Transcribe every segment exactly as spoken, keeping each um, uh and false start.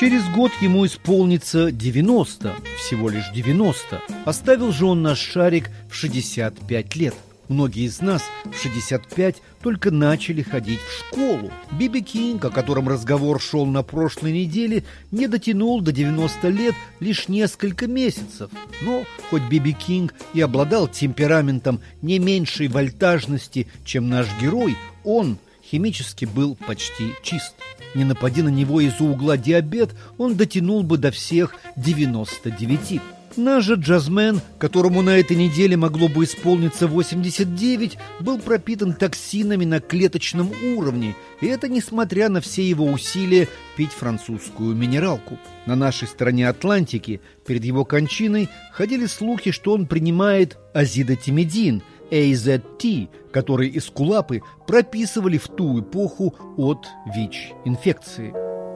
Через год ему исполнится девяносто, всего лишь девяносто. Оставил же он наш шарик в шестьдесят пять лет. Многие из нас в шестьдесят пять только начали ходить в школу. Би Би Кинг, о котором разговор шел на прошлой неделе, не дотянул до девяноста лет лишь несколько месяцев. Но хоть Би Би Кинг и обладал темпераментом не меньшей вольтажности, чем наш герой, он химически был почти чист. Не напади на него из-за угла диабет, он дотянул бы до всех девяноста девяти. Наш же джазмен, которому на этой неделе могло бы исполниться восемьдесят девять, был пропитан токсинами на клеточном уровне, и это несмотря на все его усилия пить французскую минералку. На нашей стороне Атлантики перед его кончиной ходили слухи, что он принимает азидотимидин, эй зет ти, который эскулапы прописывали в ту эпоху от ВИЧ-инфекции.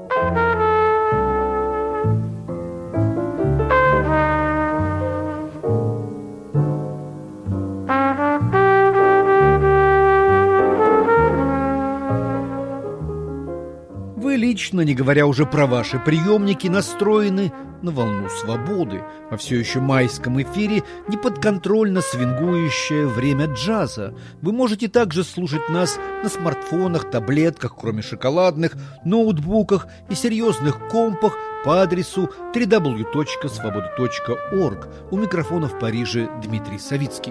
Вы лично, не говоря уже про ваши приемники, настроены на волну свободы. Во все еще майском эфире неподконтрольно свингующее время джаза. Вы можете также слушать нас на смартфонах, таблетках, кроме шоколадных, ноутбуках и серьезных компах по адресу дабл ю дабл ю дабл ю точка свобода точка орг. У микрофона в Париже Дмитрий Савицкий.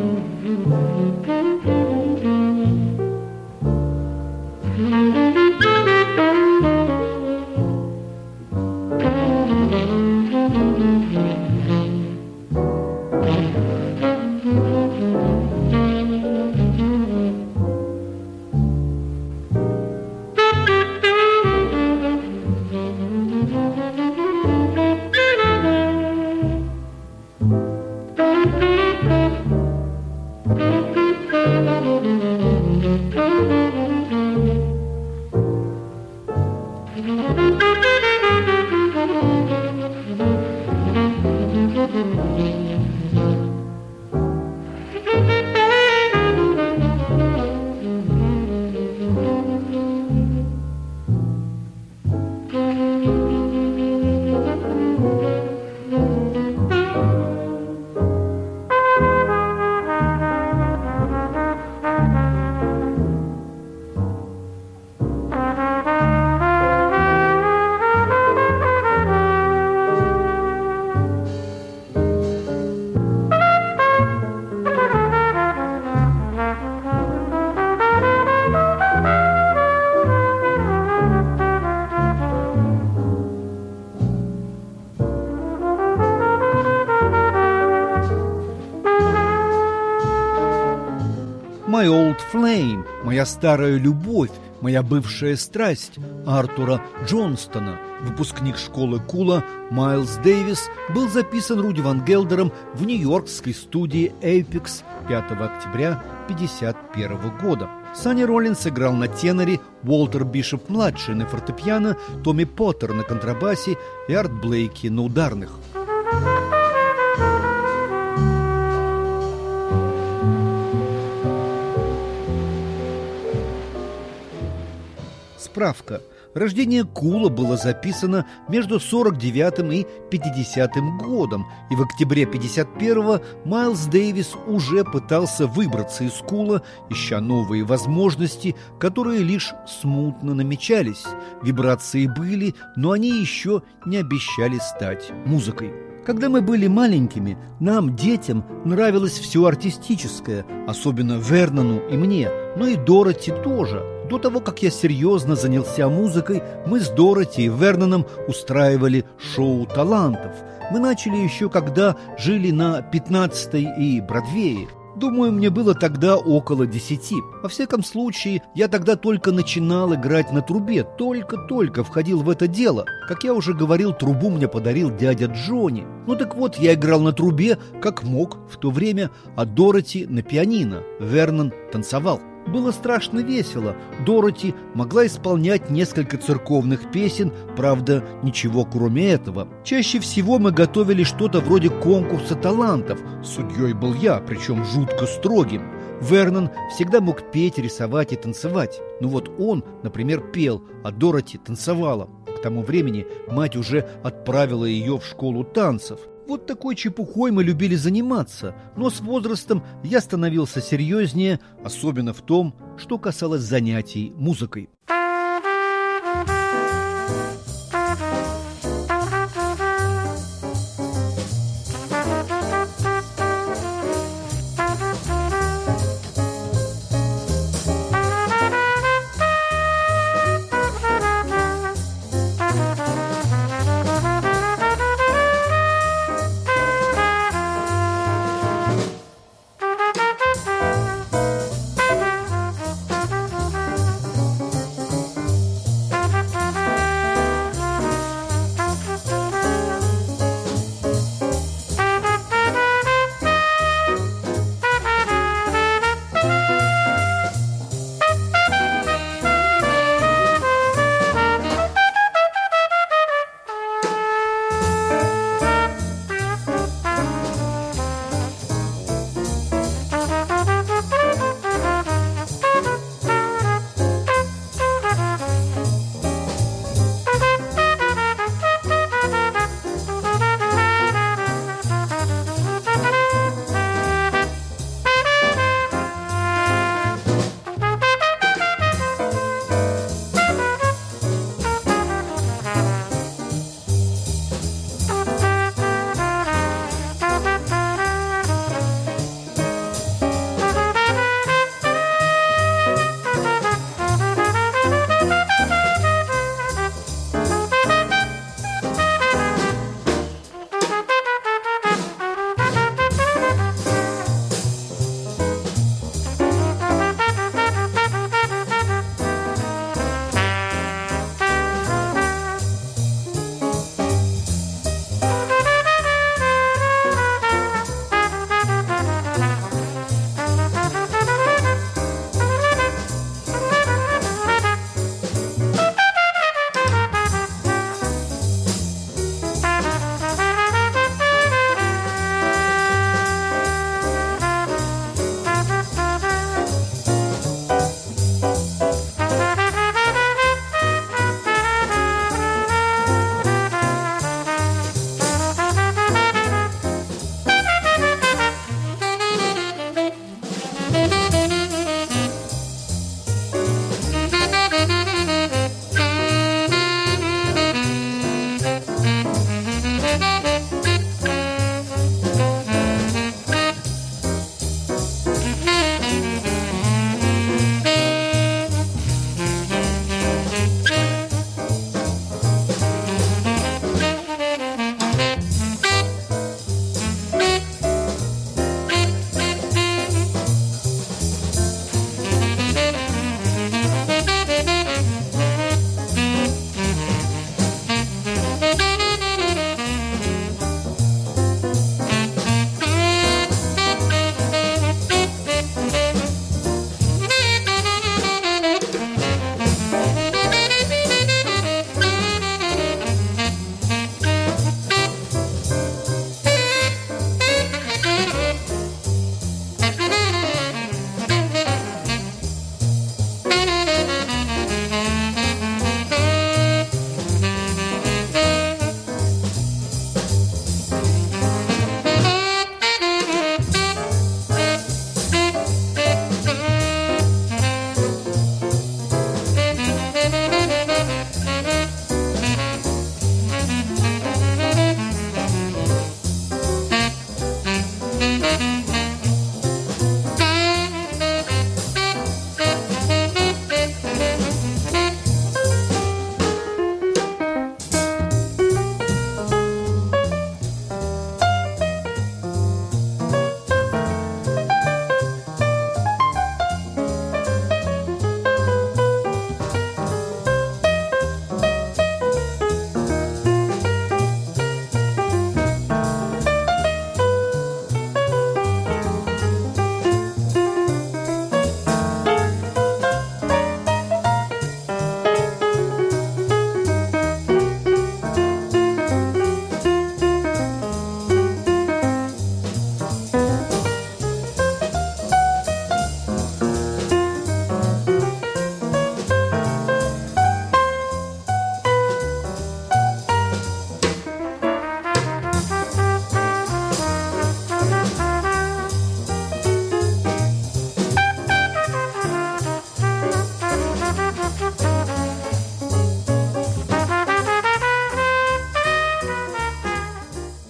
«My Old Flame», «Моя старая любовь», «Моя бывшая страсть» Артура Джонстона. Выпускник школы Кула Майлз Дэвис был записан Руди Ван Гелдером в нью-йоркской студии Apex пятого октября пятьдесят первого года. Санни Роллинс играл на теноре, Уолтер Бишоп-младший на фортепиано, Томми Поттер на контрабасе и Арт Блейки на ударных. Справка. Рождение Кула было записано между сорок девятым и пятидесятым годом, и в октябре пятьдесят первого Майлз Дэвис уже пытался выбраться из Кула, ища новые возможности, которые лишь смутно намечались. Вибрации были, но они еще не обещали стать музыкой. Когда мы были маленькими, нам, детям, нравилось все артистическое, особенно Вернону и мне, но и Дороти тоже. До того, как я серьезно занялся музыкой, мы с Дороти и Верноном устраивали шоу талантов. Мы начали еще, когда жили на пятнадцатой и Бродвее. Думаю, мне было тогда около десяти. Во всяком случае, я тогда только начинал играть на трубе, только-только входил в это дело. Как я уже говорил, трубу мне подарил дядя Джонни. Ну так вот, я играл на трубе, как мог в то время, а Дороти на пианино. Вернон танцевал. Было страшно весело. Дороти могла исполнять несколько церковных песен, правда, ничего кроме этого. Чаще всего мы готовили что-то вроде конкурса талантов. Судьей был я, причем жутко строгим. Вернон всегда мог петь, рисовать и танцевать. Ну вот он, например, пел, а Дороти танцевала. К тому времени мать уже отправила ее в школу танцев. Вот такой чепухой мы любили заниматься, но с возрастом я становился серьезнее, особенно в том, что касалось занятий музыкой.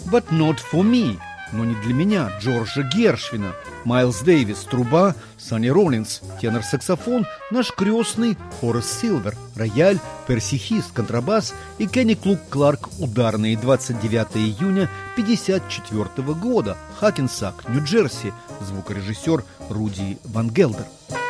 But not for me. Но не для меня, Джорджа Гершвина. Майлз Дэвис – труба, Санни Роллинс – тенор-саксофон, наш крестный Хорас Силвер, рояль, Перси Хис – контрабас и Кенни Клук Кларк – ударные. Двадцать девятого июня пятьдесят четвёртого года. Хакенсак, Нью-Джерси, звукорежиссер Руди Ван Гелдер.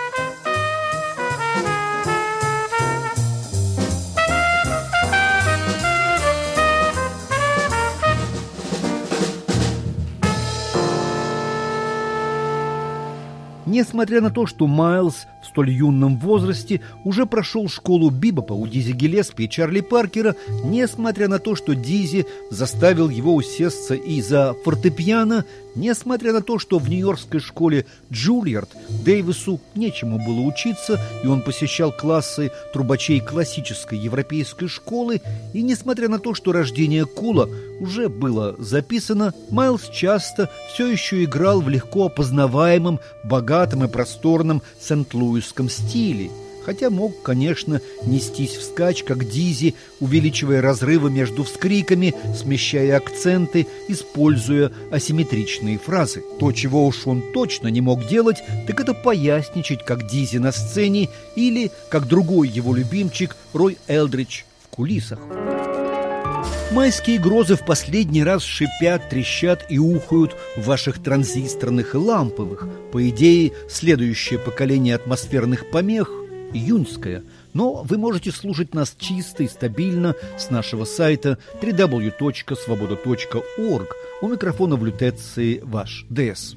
Несмотря на то, что Майлз в столь юном возрасте уже прошел школу бибопа у Дизи Гиллеспи и Чарли Паркера, несмотря на то, что Дизи заставил его усесться и за фортепиано, несмотря на то, что в нью-йоркской школе Джульярд Дэвису нечему было учиться, и он посещал классы трубачей классической европейской школы, и несмотря на то, что рождение Кула уже было записано, Майлз часто все еще играл в легко опознаваемом, богатом и просторном сент-луисском стиле, хотя мог, конечно, нестись вскачь, как Дизи, увеличивая разрывы между вскриками, смещая акценты, используя асимметричные фразы. То, чего уж он точно не мог делать, так это поясничать, как Дизи на сцене, или, как другой его любимчик, Рой Элдридж в кулисах. Майские грозы в последний раз шипят, трещат и ухают в ваших транзисторных и ламповых. По идее, следующее поколение атмосферных помех – июньское. Но вы можете слушать нас чисто и стабильно с нашего сайта дабл ю дабл ю дабл ю точка свобода точка орг. У микрофона в лютеции ваш ДС.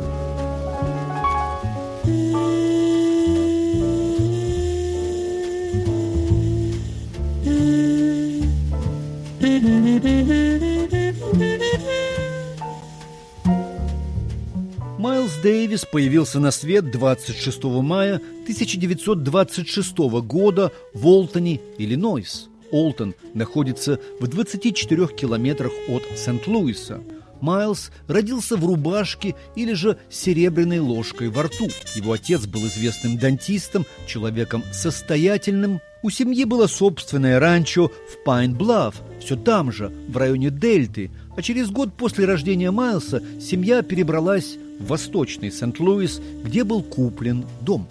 Майлз Дэвис появился на свет двадцать шестого мая тысяча девятьсот двадцать шестого года в Олтоне, Иллинойс. Олтон находится в двадцати четырёх километрах от Сент-Луиса. Майлз родился в рубашке или же серебряной ложкой во рту. Его отец был известным дантистом, человеком состоятельным. У семьи было собственное ранчо в Пайн-Блафф, все там же, в районе Дельты. А через год после рождения Майлса семья перебралась в восточный Сент-Луис, где был куплен дом.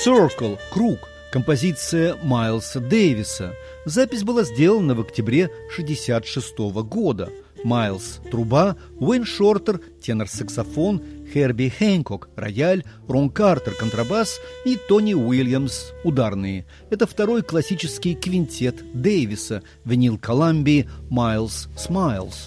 Circle – круг. Композиция Майлса Дэвиса. Запись была сделана в октябре шестьдесят шестого года. Майлз – труба, Уэйн Шортер – тенор-саксофон, Херби Хэнкок – рояль, Рон Картер – контрабас и Тони Уильямс – ударные. Это второй классический квинтет Дэвиса, винил Коламбии «Майлз Смайлз».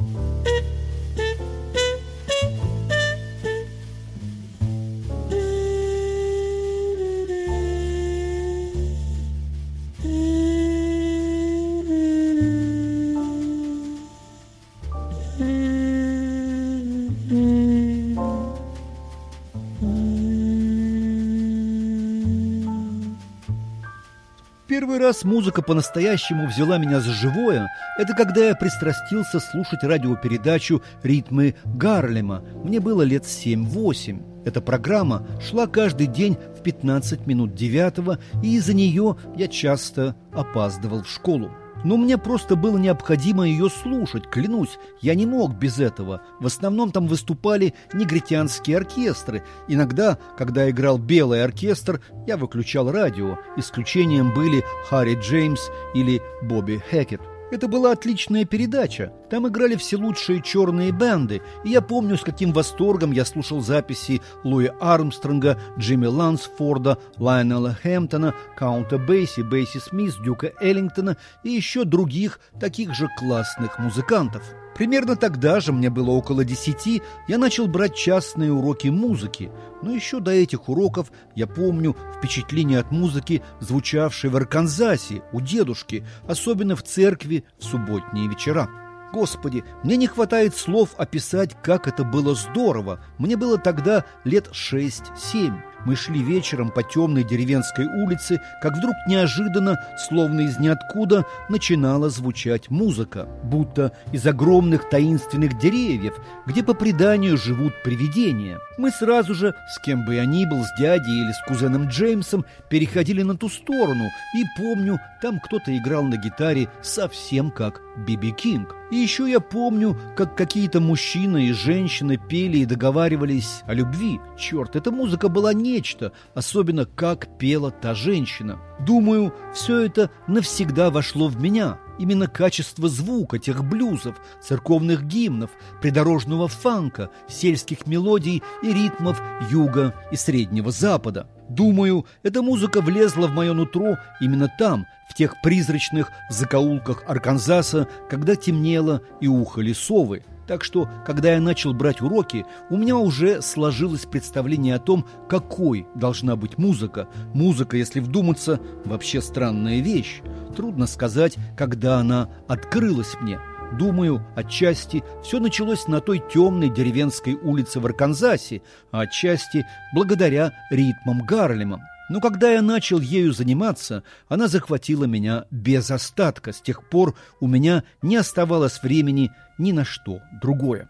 Первый раз музыка по-настоящему взяла меня за живое. Это когда я пристрастился слушать радиопередачу «Ритмы Гарлема». Мне было лет семь-восемь. Эта программа шла каждый день в пятнадцать минут девятого, и из-за нее я часто опаздывал в школу. Но мне просто было необходимо ее слушать, клянусь, я не мог без этого. В основном там выступали негритянские оркестры. Иногда, когда играл белый оркестр, я выключал радио. Исключением были Харри Джеймс или Бобби Хэкет. Это была отличная передача. Там играли все лучшие черные бенды. И я помню, с каким восторгом я слушал записи Луи Армстронга, Джимми Лансфорда, Лайонела Хэмптона, Каунта Бейси, Бейси Смит, Дюка Эллингтона и еще других таких же классных музыкантов. Примерно тогда же, мне было около десяти, я начал брать частные уроки музыки. Но еще до этих уроков я помню впечатление от музыки, звучавшей в Арканзасе у дедушки, особенно в церкви в субботние вечера. Господи, мне не хватает слов описать, как это было здорово. Мне было тогда лет шесть-семь. Мы шли вечером по темной деревенской улице, как вдруг неожиданно, словно из ниоткуда, начинала звучать музыка, будто из огромных таинственных деревьев, где по преданию живут привидения. Мы сразу же, с кем бы я ни был, с дядей или с кузеном Джеймсом, переходили на ту сторону, и помню, там кто-то играл на гитаре совсем как Би Би Кинг. И еще я помню, как какие-то мужчины и женщины пели и договаривались о любви. Черт, эта музыка была нечто, особенно как пела та женщина. Думаю, все это навсегда вошло в меня. Именно качество звука тех блюзов, церковных гимнов, придорожного фанка, сельских мелодий и ритмов Юга и Среднего Запада. Думаю, эта музыка влезла в мое нутро именно там, в тех призрачных закоулках Арканзаса, когда темнело и ухали совы. Так что, когда я начал брать уроки, у меня уже сложилось представление о том, какой должна быть музыка. Музыка, если вдуматься, вообще странная вещь. Трудно сказать, когда она открылась мне. Думаю, отчасти все началось на той темной деревенской улице в Арканзасе, а отчасти благодаря ритмам Гарлема. Но когда я начал ею заниматься, она захватила меня без остатка. С тех пор у меня не оставалось времени ни на что другое.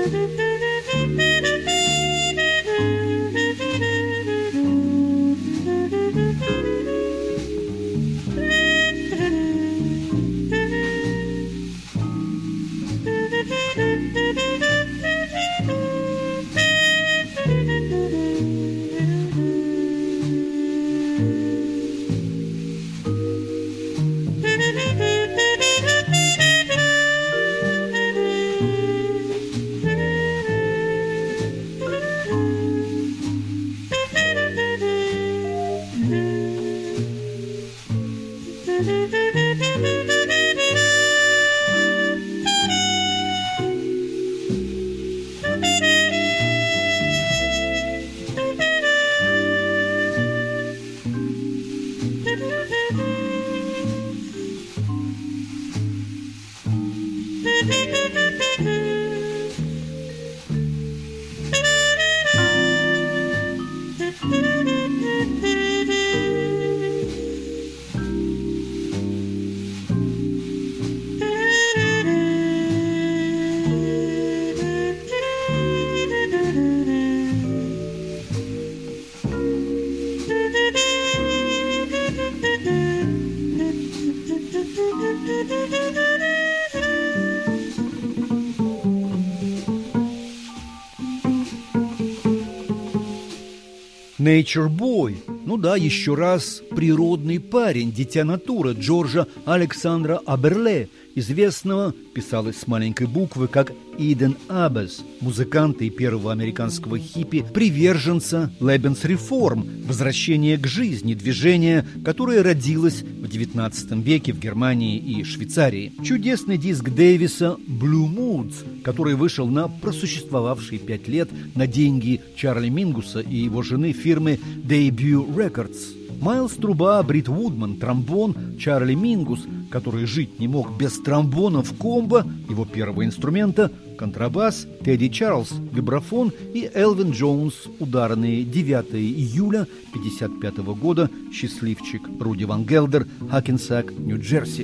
Nature Boy. Ну да, еще раз природный парень, дитя натуры Джорджа Александра Аберле, известного, писалось с маленькой буквы, как Иден Аббес, музыканта и первого американского хиппи, приверженца Lebensreform, возвращения к жизни, движения, которое родилось в девятнадцатом веке в Германии и Швейцарии. Чудесный диск Дэвиса «Blue Moods», который вышел на просуществовавшие пять лет на деньги Чарли Мингуса и его жены фирмы Debut Records. Майлз Труба, Брит Вудман, тромбон, Чарли Мингус, который жить не мог без тромбона в комбо, его первого инструмента, контрабас, Тедди Чарльз, вибрафон и Элвин Джонс, ударные, девятого июля пятьдесят пятого года, счастливчик Руди Ван Гелдер, Хакенсак, Нью-Джерси.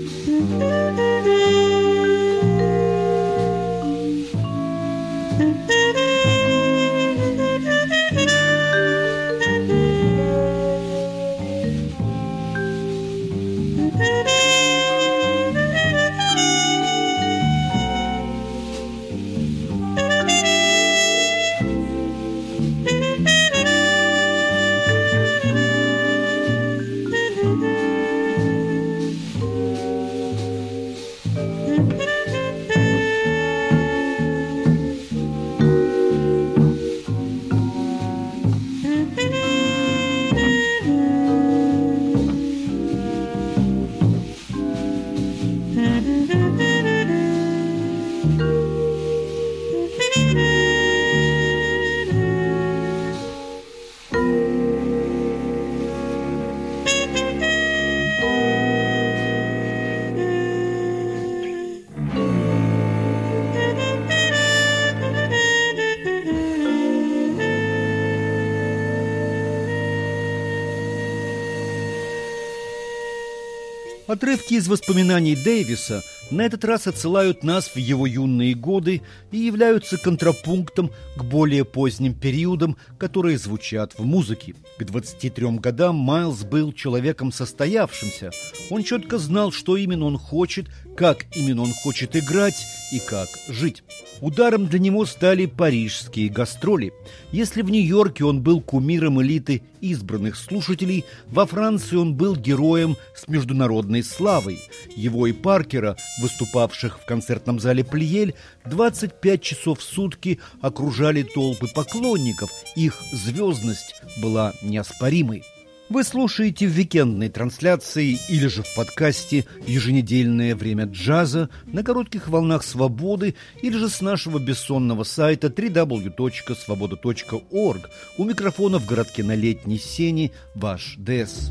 Отрывки из воспоминаний Дэвиса на этот раз отсылают нас в его юные годы и являются контрапунктом к более поздним периодам, которые звучат в музыке. К двадцати трём годам Майлз был человеком состоявшимся. Он четко знал, что именно он хочет, как именно он хочет играть и как жить. Ударом для него стали парижские гастроли. Если в Нью-Йорке он был кумиром элиты избранных слушателей, во Франции он был героем с международной славой. Его и Паркера, выступавших в концертном зале «Плиель», двадцать пять часов в сутки окружали толпы поклонников. Их звездность была неоспоримой. Вы слушаете в викендной трансляции или же в подкасте «Еженедельное время джаза» на коротких волнах «Свободы» или же с нашего бессонного сайта дабл ю дабл ю дабл ю точка свобода точка орг. У микрофона в городке на Летней Сене ваш ДЭС.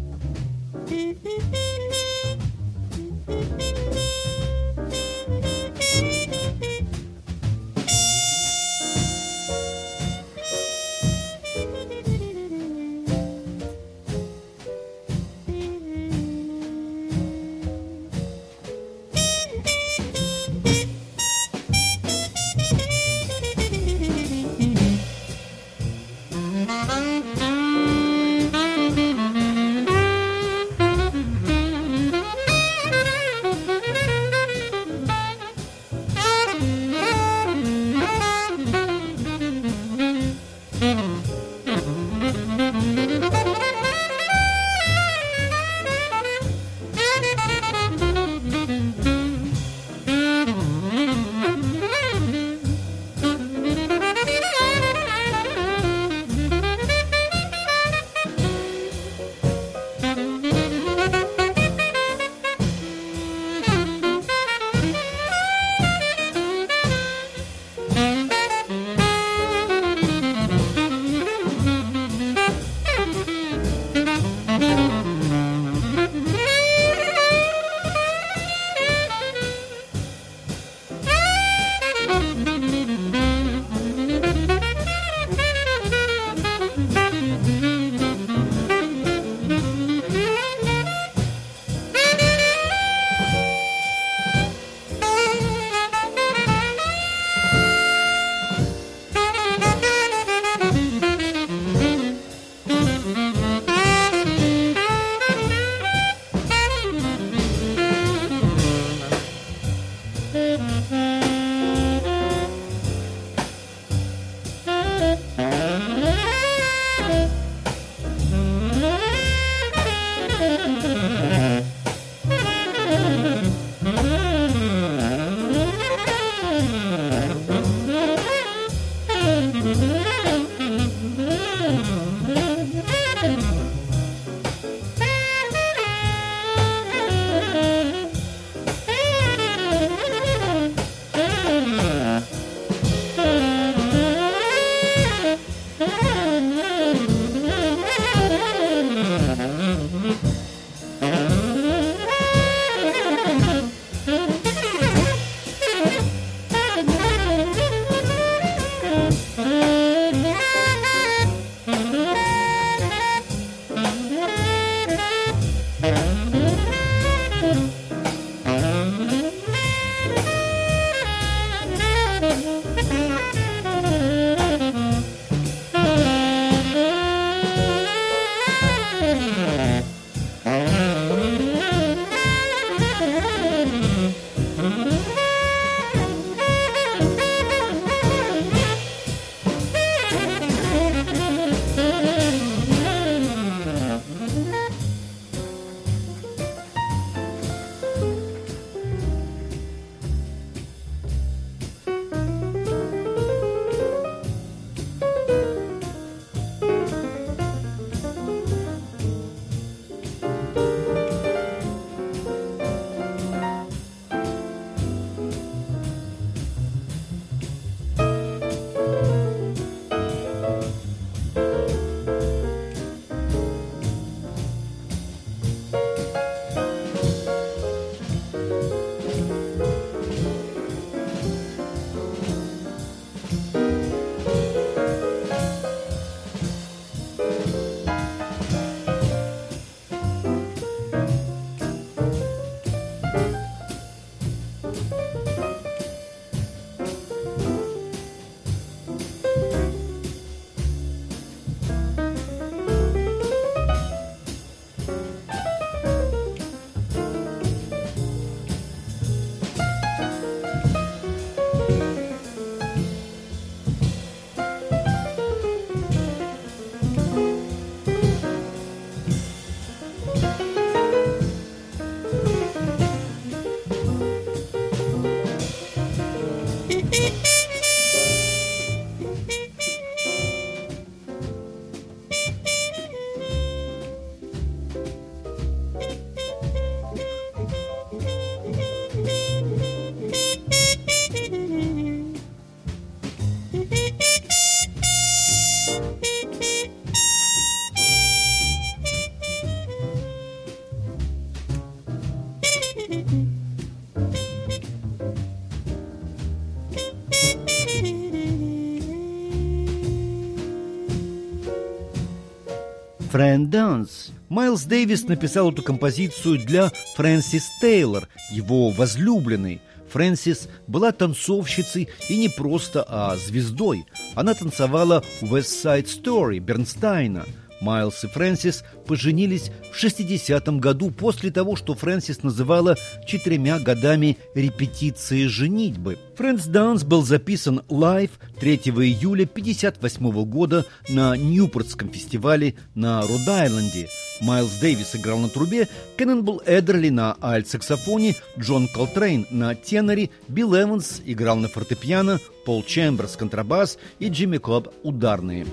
Friend Dance. Майлз Дэвис написал эту композицию для Фрэнсис Тейлор, его возлюбленной. Фрэнсис была танцовщицей и не просто, а звездой. Она танцевала в West Side Story Бернстайна. Майлз и Фрэнсис поженились в шестидесятом году после того, что Фрэнсис называла четырьмя годами репетиции женитьбы. Friend Dance был записан лайв третьего июля пятьдесят восьмого года на Ньюпортском фестивале на Род-Айленде. Майлз Дэвис играл на трубе, Кэннонболл Эддерли на альт-саксофоне, Джон Колтрейн на теноре, Билл Эванс играл на фортепиано, Пол Чемберс контрабас и Джимми Коб ударные.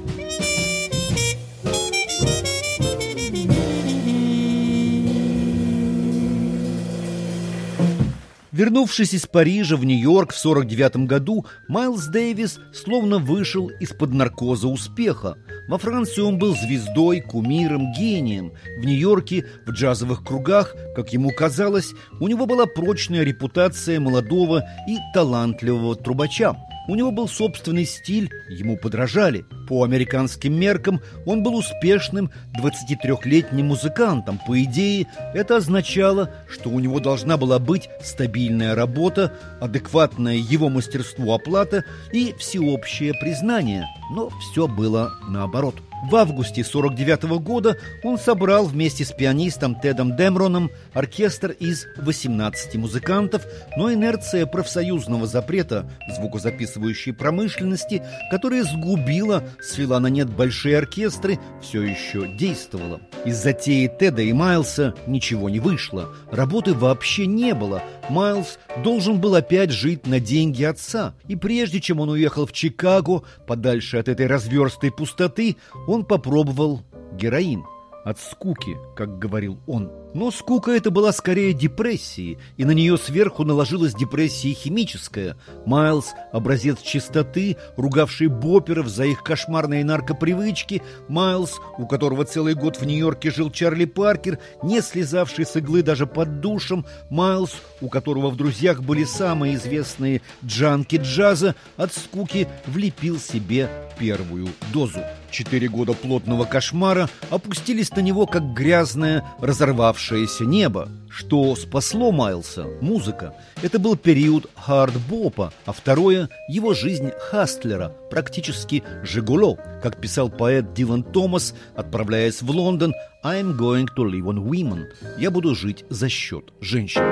Вернувшись из Парижа в Нью-Йорк в сорок девятом году, Майлз Дэвис словно вышел из-под наркоза успеха. Во Франции он был звездой, кумиром, гением. В Нью-Йорке, в джазовых кругах, как ему казалось, у него была прочная репутация молодого и талантливого трубача. У него был собственный стиль, ему подражали. По американским меркам он был успешным двадцатитрёхлетним музыкантом. По идее, это означало, что у него должна была быть стабильная работа, адекватная его мастерству оплата и всеобщее признание. Но все было наоборот. В августе сорок девятого года он собрал вместе с пианистом Тедом Демроном оркестр из восемнадцати музыкантов, но инерция профсоюзного запрета звукозаписывающей промышленности, которая сгубила, свела на нет большие оркестры, все еще действовала. Из затеи Теда и Майлса ничего не вышло, работы вообще не было. Майлз должен был опять жить на деньги отца, и прежде чем он уехал в Чикаго, подальше от этой разверстой пустоты, он попробовал героин. От скуки, как говорил он. Но скука эта была скорее депрессией, и на нее сверху наложилась депрессия химическая. Майлз – образец чистоты, ругавший бопперов за их кошмарные наркопривычки. Майлз, у которого целый год в Нью-Йорке жил Чарли Паркер, не слезавший с иглы даже под душем. Майлз, у которого в друзьях были самые известные джанки джаза, от скуки влепил себе первую дозу. Четыре года плотного кошмара опустились на него, как грязное, разорвавшееся небо. Что спасло Майлса? Музыка. Это был период хард-бопа, а второе – его жизнь хастлера, практически жигуло. Как писал поэт Дилан Томас, отправляясь в Лондон, «I'm going to live on women». «Я буду жить за счет женщин».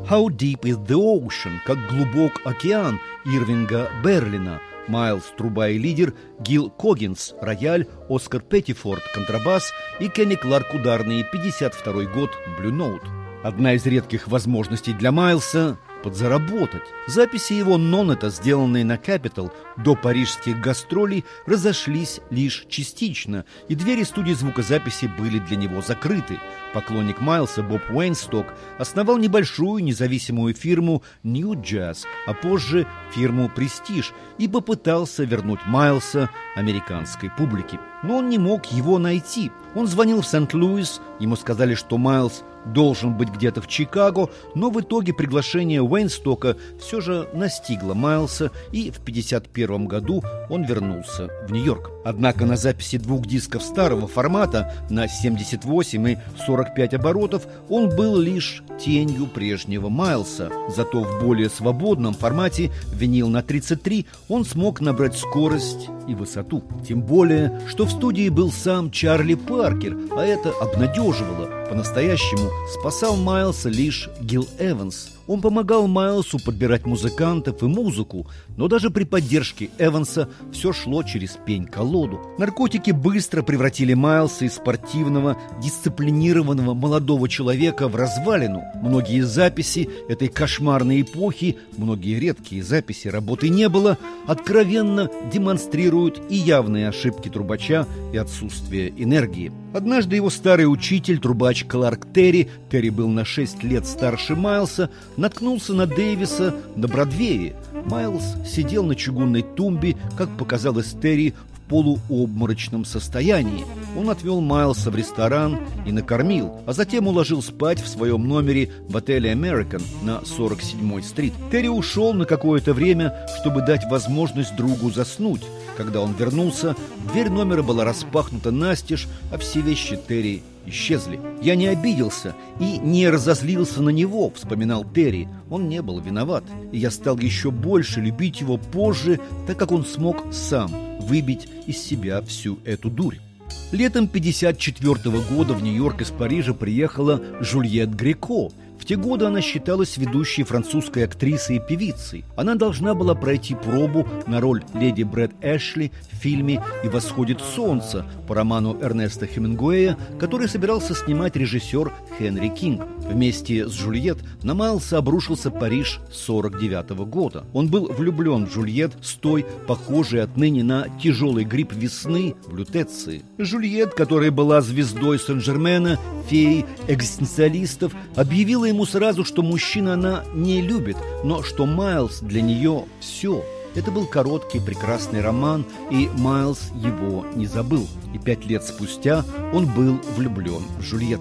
«How Deep is the Ocean», «Как глубок океан» Ирвинга Берлина, Майлз – труба и лидер, Гил Коггинс – рояль, Оскар Петтифорд – контрабас и Кенни Кларк – ударные, пятьдесят второй год, Blue Note. Одна из редких возможностей для Майлса – подзаработать. Записи его нонета, сделанные на Capitol до парижских гастролей, разошлись лишь частично, и двери студии звукозаписи были для него закрыты. Поклонник Майлса Боб Уэйнсток основал небольшую независимую фирму New Jazz, а позже фирму Prestige, и попытался вернуть Майлса американской публике. Но он не мог его найти. Он звонил в Сент-Луис, ему сказали, что Майлз должен быть где-то в Чикаго, но в итоге приглашение Уэйнстока все же настигло Майлса, и в пятьдесят первом году он вернулся в Нью-Йорк. Однако на записи двух дисков старого формата на семьдесят восемь и сорок пять оборотов он был лишь тенью прежнего Майлса. Зато в более свободном формате винил на тридцать три он смог набрать скорость и высоту. Тем более, что в студии был сам Чарли Паркер, а это обнадеживало. По-настоящему спасал Майлса лишь Гил Эванс. Он помогал Майлсу подбирать музыкантов и музыку, но даже при поддержке Эванса все шло через пень-колоду. Наркотики быстро превратили Майлса из спортивного, дисциплинированного молодого человека в развалину. Многие записи этой кошмарной эпохи, многие редкие записи, работы не было, откровенно демонстрируют и явные ошибки трубача, и отсутствие энергии. Однажды его старый учитель, трубач Кларк Терри, Терри был на шесть лет старше Майлса, наткнулся на Дэвиса на Бродвее. Майлз сидел на чугунной тумбе, как показалось Терри, в полуобморочном состоянии. Он отвел Майлса в ресторан и накормил, а затем уложил спать в своем номере в отеле American на сорок седьмой стрит. Терри ушел на какое-то время, чтобы дать возможность другу заснуть. Когда он вернулся, дверь номера была распахнута настежь, а все вещи Терри исчезли. «Я не обиделся и не разозлился на него», — вспоминал Терри. «Он не был виноват, и я стал еще больше любить его позже, так как он смог сам выбить из себя всю эту дурь». Летом пятьдесят четвёртого года в Нью-Йорк из Парижа приехала Жюльет Греко. В те годы она считалась ведущей французской актрисой и певицей. Она должна была пройти пробу на роль леди Брэд Эшли в фильме «И восходит солнце» по роману Эрнеста Хемингуэя, который собирался снимать режиссер Хенри Кинг. Вместе с Жюльет на Майлса обрушился Париж сорок девятого года. Он был влюблен в Жюльет с той, похожей отныне на тяжелый грипп весны, в Лютеции. Жюльет, которая была звездой Сен-Жермена, феей экзистенциалистов, объявила ему сразу, что мужчина она не любит, но что Майлз для нее все. Это был короткий прекрасный роман, и Майлз его не забыл. И пять лет спустя он был влюблен в Жюльет.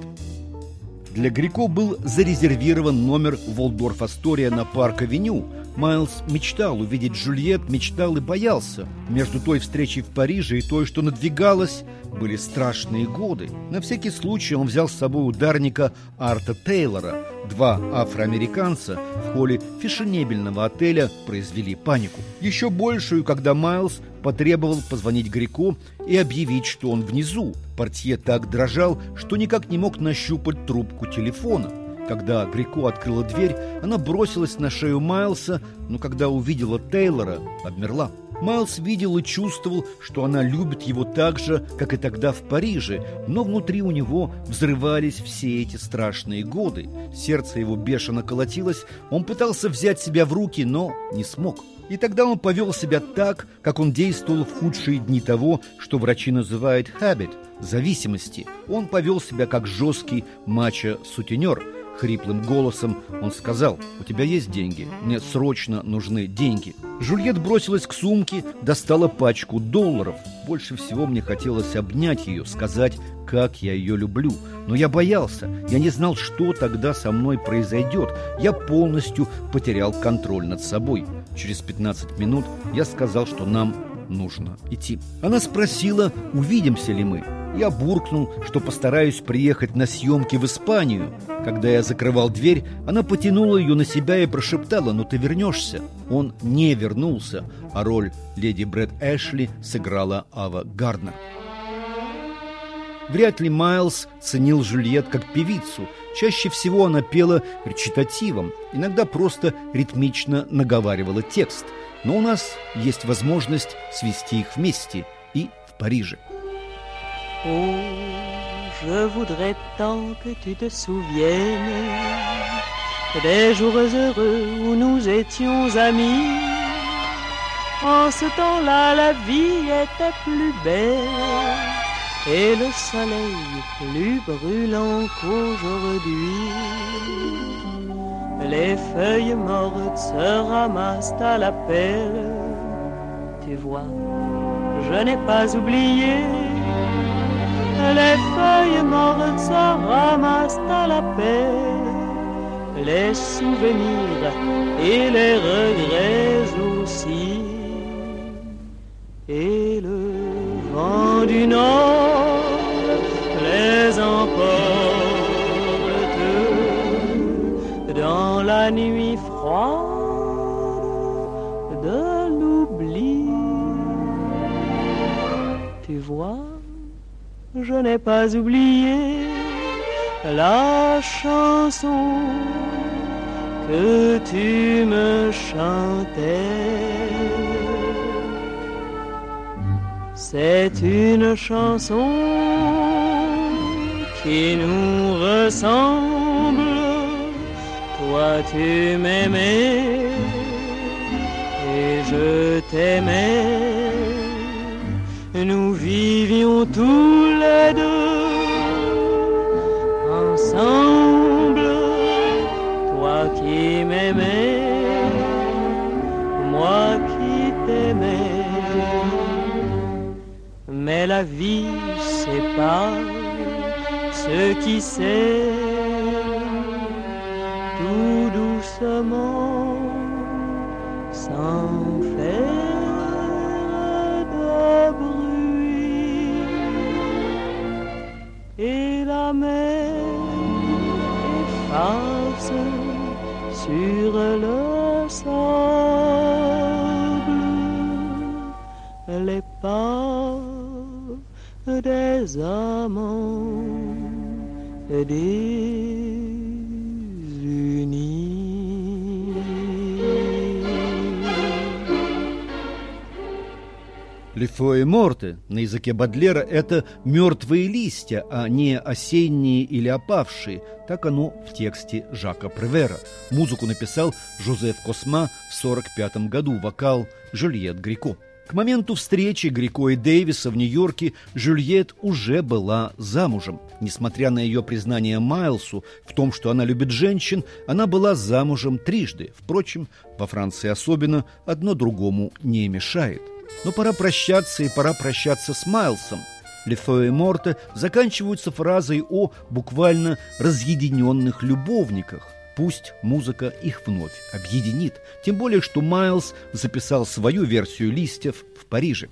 Для Греко был зарезервирован номер Волдорф-Астория на Парк-авеню. Майлз мечтал увидеть Жюльет, мечтал и боялся. Между той встречей в Париже и той, что надвигалась, были страшные годы. На всякий случай он взял с собой ударника Арта Тейлора. Два афроамериканца в холле фешенебельного отеля произвели панику. Еще большую, когда Майлз потребовал позвонить Греко и объявить, что он внизу. Портье так дрожал, что никак не мог нащупать трубку телефона. Когда Греко открыла дверь, она бросилась на шею Майлса, но когда увидела Тейлора, обмерла. Майлз видел и чувствовал, что она любит его так же, как и тогда в Париже, но внутри у него взрывались все эти страшные годы. Сердце его бешено колотилось, он пытался взять себя в руки, но не смог. И тогда он повел себя так, как он действовал в худшие дни того, что врачи называют habit – зависимости. Он повел себя как жесткий мачо-сутенер. Хриплым голосом он сказал: «У тебя есть деньги? Мне срочно нужны деньги». Жюльет бросилась к сумке, достала пачку долларов. Больше всего мне хотелось обнять ее, сказать, как я ее люблю. Но я боялся, я не знал, что тогда со мной произойдет. Я полностью потерял контроль над собой. Через пятнадцать минут я сказал, что нам нужно идти. Она спросила, увидимся ли мы. Я буркнул, что постараюсь приехать на съемки в Испанию. Когда я закрывал дверь, она потянула ее на себя и прошептала: «Но ты вернешься». Он не вернулся, а роль леди Брэд Эшли сыграла Ава Гарднер. Вряд ли Майлз ценил Жюльет как певицу. Чаще всего она пела речитативом, иногда просто ритмично наговаривала текст. Но у нас есть возможность свести их вместе и в Париже. Oh, je voudrais tant que tu te souviennes des jours heureux où nous étions amis. En ce temps-là, la vie était plus belle et le soleil plus brûlant qu'aujourd'hui. Les feuilles mortes se ramassent à la pelle. Tu vois, je n'ai pas oublié. Les feuilles mortes se ramassent à la pelle. Les souvenirs et les regrets aussi. Et le vent du nord les emporte dans la nuit froide de l'oubli. Tu vois, je n'ai pas oublié la chanson que tu me chantais. C'est une chanson qui nous ressemble. Toi tu m'aimais et je t'aimais. Nous vivions tous les deux ensemble. Toi qui m'aimais, moi qui t'aimais. Mais la vie sépare ceux qui s'aiment tout doucement, sans faire de bruit. Et la mer efface sur le sable les pas des amants désunis. «Les feuilles mortes» на языке Бодлера – это «мертвые листья», а не «осенние» или «опавшие». Так оно в тексте Жака Превера. Музыку написал Жозеф Косма в сорок пятом году, вокал Жюльет Грико. К моменту встречи Грико и Дэвиса в Нью-Йорке Жюльет уже была замужем. Несмотря на ее признание Майлсу в том, что она любит женщин, она была замужем трижды. Впрочем, во Франции особенно, одно другому не мешает. Но пора прощаться, и пора прощаться с Майлсом. «Les feuilles mortes» заканчиваются фразой о буквально разъединенных любовниках. Пусть музыка их вновь объединит. Тем более, что Майлз записал свою версию «Листьев» в Париже.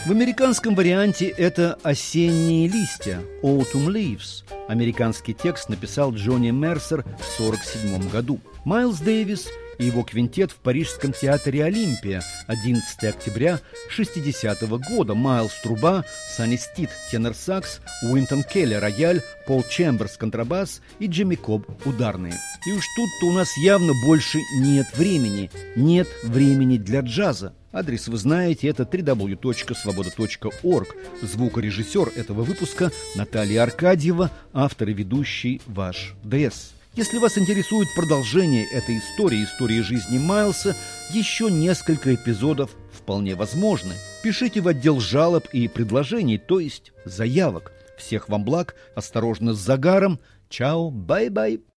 В американском варианте это «Осенние листья» «Autumn Leaves». Американский текст написал Джонни Мерсер в сорок седьмом году. Майлз Дэвис и его квинтет в Парижском театре «Олимпия» одиннадцатого октября шестидесятого года. Майлз – труба, Санни Стит – тенор-сакс, Уинтон Келли – рояль, Пол Чемберс – контрабас и Джимми Кобб – ударные. И уж тут-то у нас явно больше нет времени. Нет времени для джаза. Адрес вы знаете, это дабл ю дабл ю дабл ю точка свобода точка орг. Звукорежиссер этого выпуска Наталья Аркадьева, автор и ведущий ваш ДС. Если вас интересует продолжение этой истории, истории жизни Майлса, еще несколько эпизодов вполне возможны. Пишите в отдел жалоб и предложений, то есть заявок. Всех вам благ, осторожно с загаром. Чао, бай-бай.